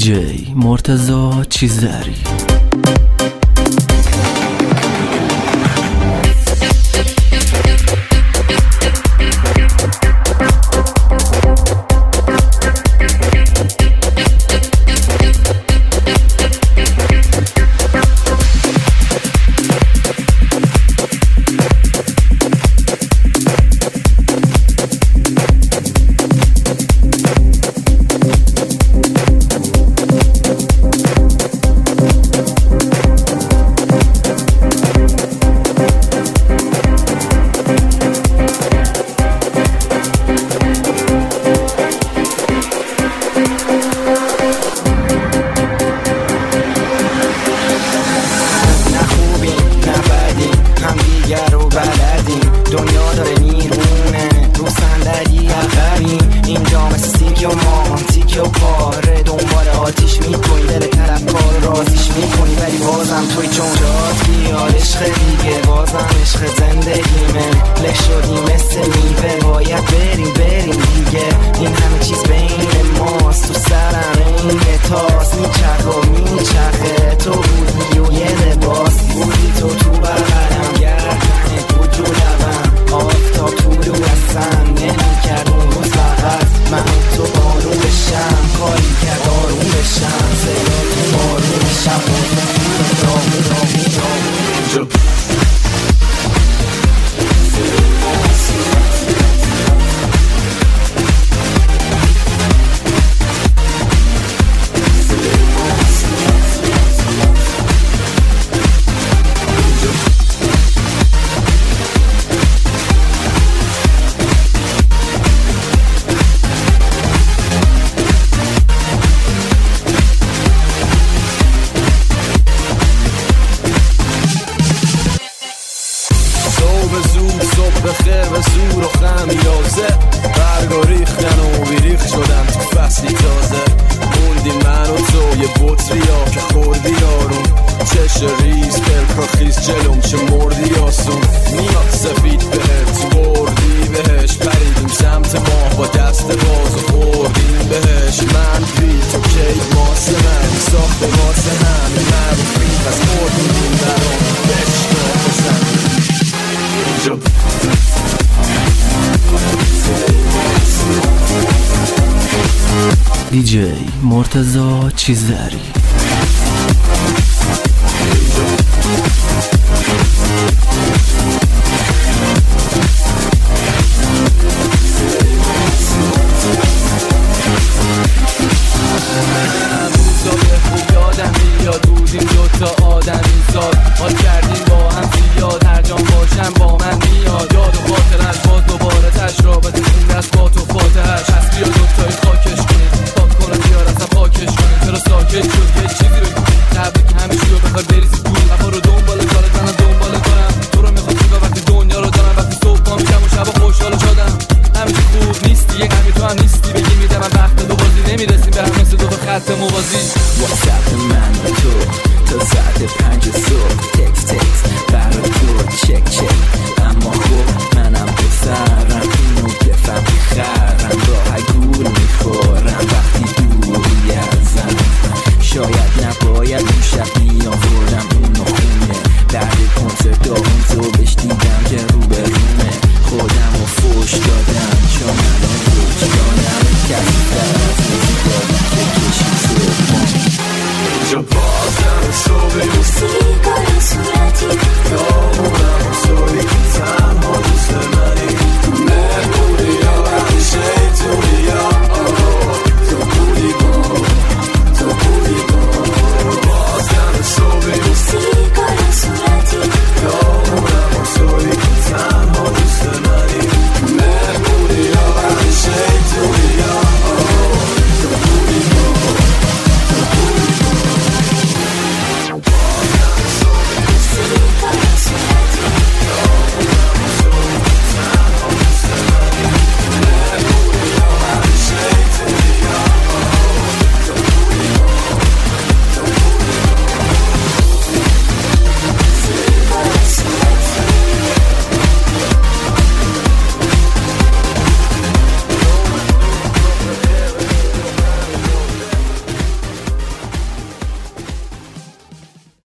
دیجی مرتضی چیزری. دنیا داره میرونه رو صندلی عقبیم، اینجا مثل سیک و مانتیک و پاره دنبال آتیش میکنی، دل طرفکار رازیش میکنی، ولی بازم توی چون جات بیاد عشق دیگه، بازم عشق زندگیمه له شدی مثل میوه، باید بریم دیگه، این همه چیز بین ماست، تو سرم این تاس میچرخ و میچرخه، تو بودی و یه لباس بودی، تو بغلم گردنت بود رو لبم، آفتاب تو رو رسن نمیکرد اون روز فقط من تو بارون بشم، کاری کرد آروم بشم، صدا تو بارون بشم، بخیر و زور و خمیازه برگا ریختن و بیریخ شدن تو فصلی تازه، موندیم من و تو یه بطریا که خوردی یارون، چش ریز پلکا خیز جلوم چه مردی آسون، میاد سفید بهت بردی بهش، پریدیم سمت ماه با دست باز و خوردیم بهش، من بی تو کی ماسه من ساخت واسه همه معروفی پس خوردیم برام بشتا بزن دیجی مرتضی چیزری.